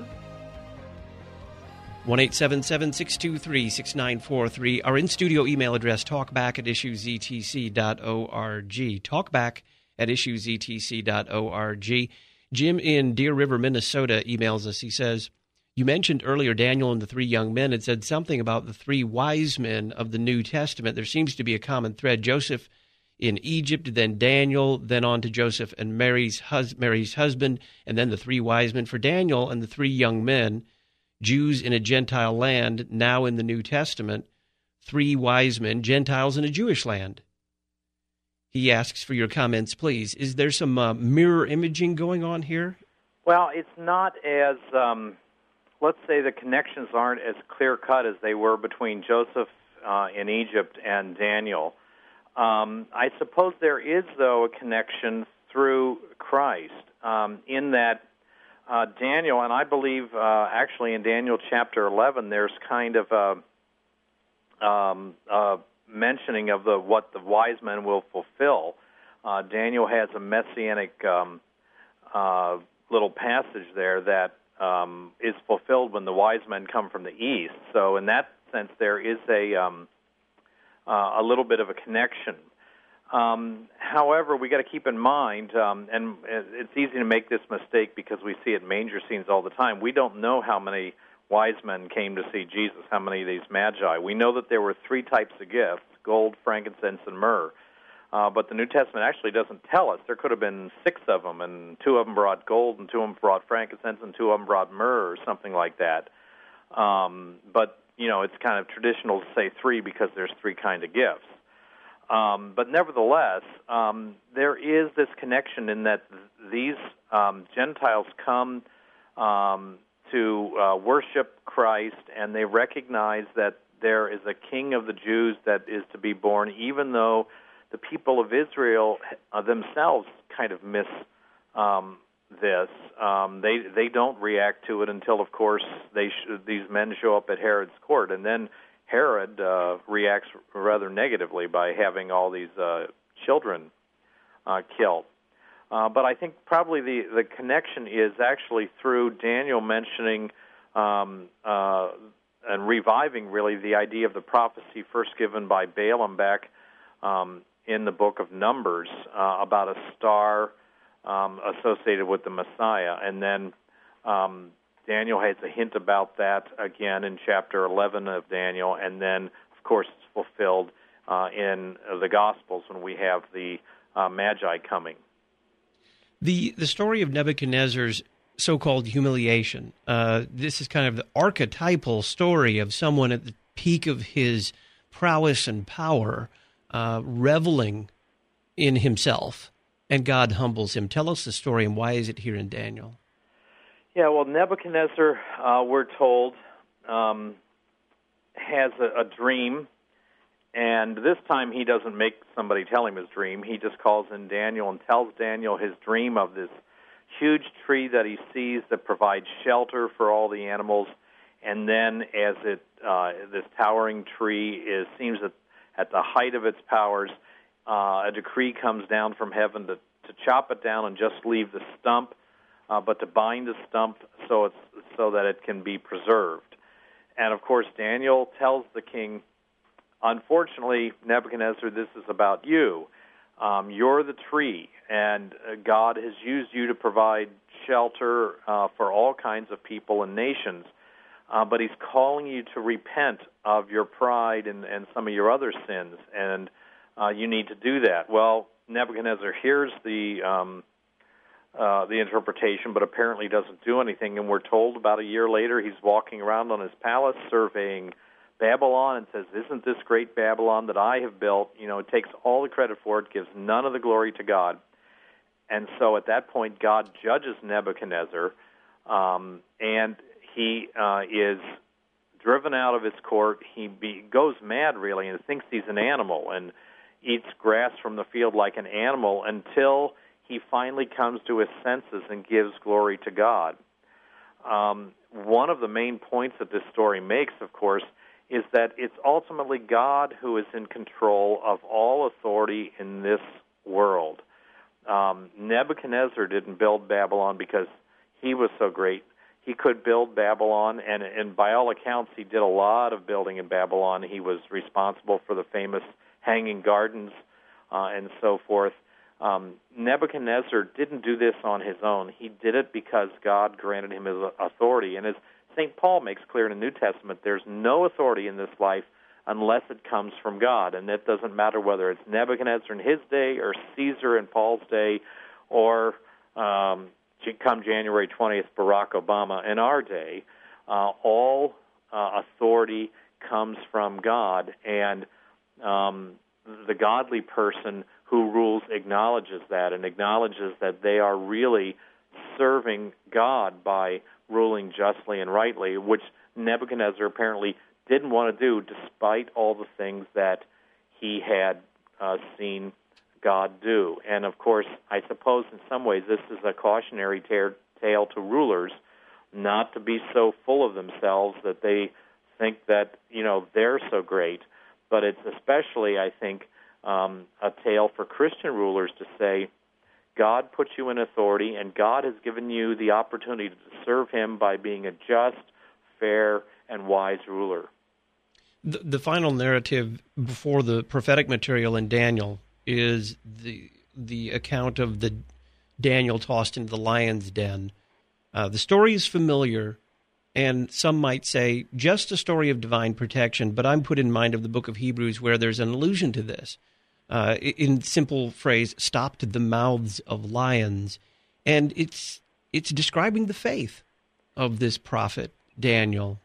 A: one eight seven seven, six two three, six nine four three. Our in-studio email address, talkback at issues e t c dot org. Talkback at issues e t c dot org. Jim in Deer River, Minnesota emails us. He says, you mentioned earlier Daniel and the three young men and said something about the three wise men of the New Testament. There seems to be a common thread. Joseph in Egypt, then Daniel, then on to Joseph and Mary's, hus- Mary's husband, and then the three wise men. For Daniel and the three young men, Jews in a Gentile land, now in the New Testament, three wise men, Gentiles in a Jewish land. He asks for your comments, please. Is there some uh, mirror imaging going on here?
H: Well, it's not as... Um Let's say the connections aren't as clear-cut as they were between Joseph uh, in Egypt and Daniel. Um, I suppose there is, though, a connection through Christ um, in that uh, Daniel, and I believe uh, actually in Daniel chapter eleven, there's kind of a um, uh, mentioning of the what the wise men will fulfill. Uh, Daniel has a messianic um, uh, little passage there that Um, is fulfilled when the wise men come from the east. So in that sense, there is a um, uh, a little bit of a connection. Um, however, we got to keep in mind, um, and it's easy to make this mistake because we see it in manger scenes all the time. We don't know how many wise men came to see Jesus, how many of these magi. We know that there were three types of gifts: gold, frankincense, and myrrh. Uh, but the New Testament actually doesn't tell us. There could have been six of them, and two of them brought gold, and two of them brought frankincense, and two of them brought myrrh, or something like that. Um, but, you know, it's kind of traditional to say three because there's three kind of gifts. Um, but nevertheless, um, there is this connection in that th- these um, Gentiles come um, to uh, worship Christ, and they recognize that there is a king of the Jews that is to be born, even though the people of Israel uh, themselves kind of miss um, this. Um, they they don't react to it until, of course, they sh- these men show up at Herod's court, and then Herod uh, reacts rather negatively by having all these uh, children uh, killed. Uh, but I think probably the, the connection is actually through Daniel mentioning um, uh, and reviving, really, the idea of the prophecy first given by Balaam back um, in the book of Numbers uh, about a star um, associated with the Messiah. And then um, Daniel has a hint about that again in chapter eleven of Daniel, and then, of course, it's fulfilled uh, in the Gospels when we have the uh, Magi coming.
A: The the story of Nebuchadnezzar's so-called humiliation, uh, this is kind of the archetypal story of someone at the peak of his prowess and power, uh, reveling in himself, and God humbles him. Tell us the story, and why is it here in Daniel?
H: Yeah, well, Nebuchadnezzar, uh, we're told, um, has a, a dream, and this time he doesn't make somebody tell him his dream. He just calls in Daniel and tells Daniel his dream of this huge tree that he sees that provides shelter for all the animals, and then as it uh, this towering tree is seems at, at the height of its powers, uh, a decree comes down from heaven to, to chop it down and just leave the stump, uh, but to bind the stump so it's so that it can be preserved. And of course, Daniel tells the king, unfortunately, Nebuchadnezzar, this is about you. Um, you're the tree, and uh, God has used you to provide shelter uh, for all kinds of people and nations, uh, but he's calling you to repent of your pride and, and some of your other sins, and uh, you need to do that. Well, Nebuchadnezzar hears the um, uh, the interpretation, but apparently doesn't do anything, and we're told about a year later he's walking around on his palace surveying Babylon and says, isn't this great Babylon that I have built? You know, it takes all the credit for it, gives none of the glory to God. And so at that point, God judges Nebuchadnezzar, um, and he uh, is driven out of his court. He be, goes mad, really, and thinks he's an animal and eats grass from the field like an animal until he finally comes to his senses and gives glory to God. Um, one of the main points that this story makes, of course, is that it's ultimately God who is in control of all authority in this world. Um, Nebuchadnezzar didn't build Babylon because he was so great. He could build Babylon, and, and by all accounts, he did a lot of building in Babylon. He was responsible for the famous Hanging Gardens uh, and so forth. Um, Nebuchadnezzar didn't do this on his own. He did it because God granted him his authority. And as Saint Paul makes clear in the New Testament, there's no authority in this life unless it comes from God. And it doesn't matter whether it's Nebuchadnezzar in his day or Caesar in Paul's day or um, come January twentieth, Barack Obama in our day. Uh, all uh, authority comes from God, and um, the godly person who rules acknowledges that and acknowledges that they are really serving God by ruling justly and rightly, which Nebuchadnezzar apparently didn't want to do despite all the things that he had uh, seen God do. And, of course, I suppose in some ways this is a cautionary tale to rulers not to be so full of themselves that they think that, you know, they're so great. But it's especially, I think, um, a tale for Christian rulers to say, God put you in authority, and God has given you the opportunity to serve him by being a just, fair, and wise ruler.
A: The, the final narrative before the prophetic material in Daniel is the the account of the Daniel tossed into the lion's den. Uh, the story is familiar, and some might say just a story of divine protection, but I'm put in mind of the book of Hebrews where there's an allusion to this. uh, in simple phrase, stopped the mouths of lions. And it's it's describing the faith of this prophet, Daniel,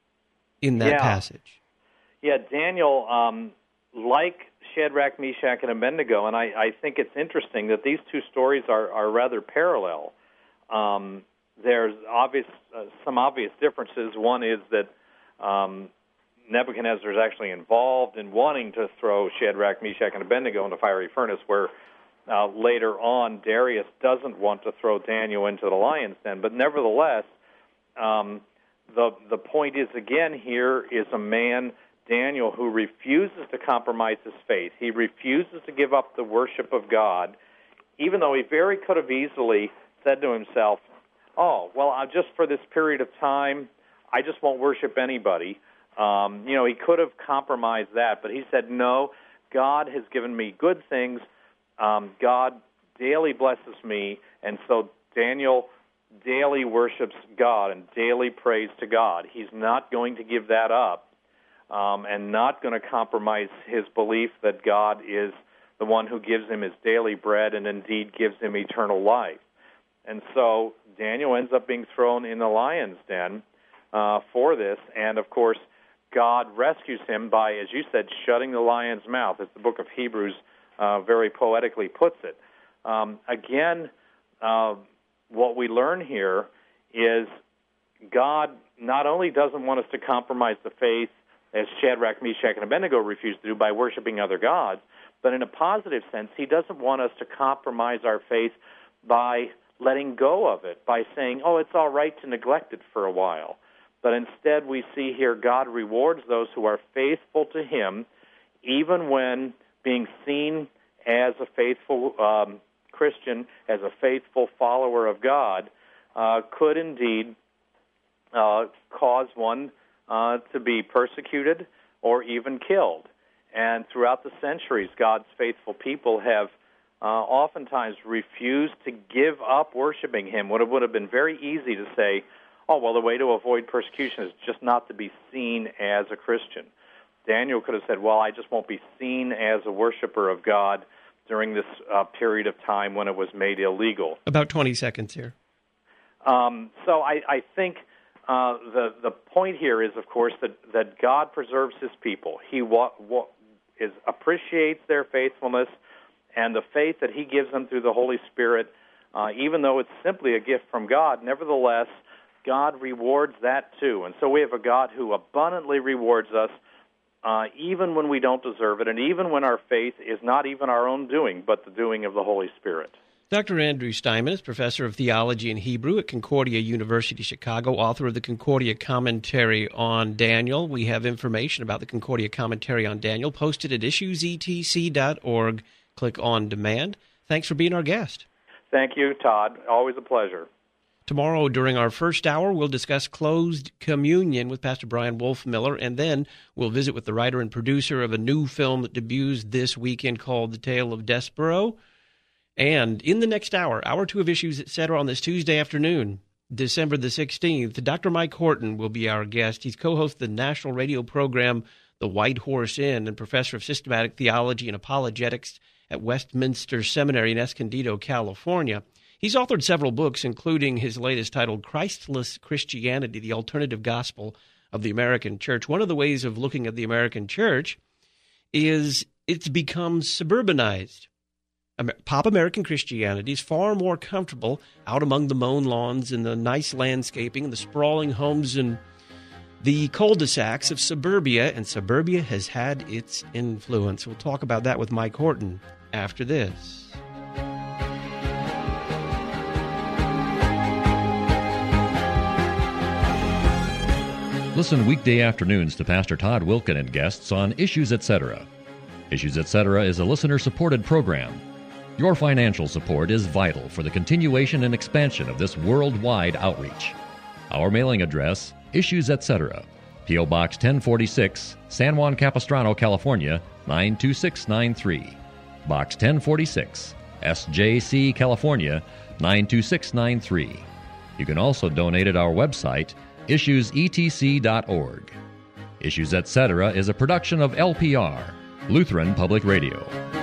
A: in that
H: yeah.
A: passage.
H: Yeah, Daniel, um, like Shadrach, Meshach, and Abednego, and I, I think it's interesting that these two stories are, are rather parallel. Um, there's obvious uh, some obvious differences. One is that um, Nebuchadnezzar is actually involved in wanting to throw Shadrach, Meshach, and Abednego into fiery furnace, where uh, later on Darius doesn't want to throw Daniel into the lion's den. But nevertheless, um, the the point is, again, here is a man, Daniel, who refuses to compromise his faith. He refuses to give up the worship of God, even though he very could have easily said to himself, oh, well, I just for this period of time, I just won't worship anybody. Um, you know, he could have compromised that, but he said, no, God has given me good things. Um, God daily blesses me, and so Daniel daily worships God and daily prays to God. He's not going to give that up. Um, and not going to compromise his belief that God is the one who gives him his daily bread and indeed gives him eternal life. And so Daniel ends up being thrown in the lion's den uh, for this, and of course God rescues him by, as you said, shutting the lion's mouth, as the book of Hebrews uh, very poetically puts it. Um, again, uh, what we learn here is God not only doesn't want us to compromise the faith, as Shadrach, Meshach, and Abednego refused to do by worshiping other gods, but in a positive sense, he doesn't want us to compromise our faith by letting go of it, by saying, oh, it's all right to neglect it for a while. But instead, we see here God rewards those who are faithful to him, even when being seen as a faithful um, Christian, as a faithful follower of God, uh, could indeed uh, cause one Uh, to be persecuted or even killed. And throughout the centuries, God's faithful people have uh, oftentimes refused to give up worshiping him. What it would have been very easy to say, oh, well, the way to avoid persecution is just not to be seen as a Christian. Daniel could have said, well, I just won't be seen as a worshiper of God during this uh, period of time when it was made illegal.
A: About twenty seconds here.
H: Um, so I, I think... Uh, the the point here is, of course, that, that God preserves his people. He wa- wa- is appreciates their faithfulness and the faith that he gives them through the Holy Spirit. Uh, even though it's simply a gift from God, nevertheless, God rewards that too. And so we have a God who abundantly rewards us uh, even when we don't deserve it, and even when our faith is not even our own doing, but the doing of the Holy Spirit.
A: Doctor Andrew Steinman is professor of theology and Hebrew at Concordia University, Chicago, author of the Concordia Commentary on Daniel. We have information about the Concordia Commentary on Daniel posted at issues e t c dot org. Click on demand. Thanks for being our guest.
H: Thank you, Todd. Always a pleasure.
A: Tomorrow, during our first hour, we'll discuss closed communion with Pastor Brian Wolfmiller, and then we'll visit with the writer and producer of a new film that debuts this weekend called The Tale of Despero. And in the next hour, hour two of Issues, et cetera, on this Tuesday afternoon, December the sixteenth, Doctor Mike Horton will be our guest. He's co-host of the national radio program The White Horse Inn and professor of systematic theology and apologetics at Westminster Seminary in Escondido, California. He's authored several books, including his latest titled Christless Christianity, the Alternative Gospel of the American Church. One of the ways of looking at the American church is it's become suburbanized. Pop American Christianity is far more comfortable out among the mown lawns and the nice landscaping and the sprawling homes and the cul-de-sacs of suburbia, and suburbia has had its influence. We'll talk about that with Mike Horton after this.
I: Listen weekday afternoons to Pastor Todd Wilken and guests on Issues, et cetera. Issues, et cetera is a listener-supported program. Your financial support is vital for the continuation and expansion of this worldwide outreach. Our mailing address, Issues, et cetera, P O. Box ten forty-six, San Juan Capistrano, California, nine two six nine three. Box ten forty-six, S J C, California, nine two six nine three. You can also donate at our website, issues e t c dot org. Issues, et cetera is a production of L P R, Lutheran Public Radio.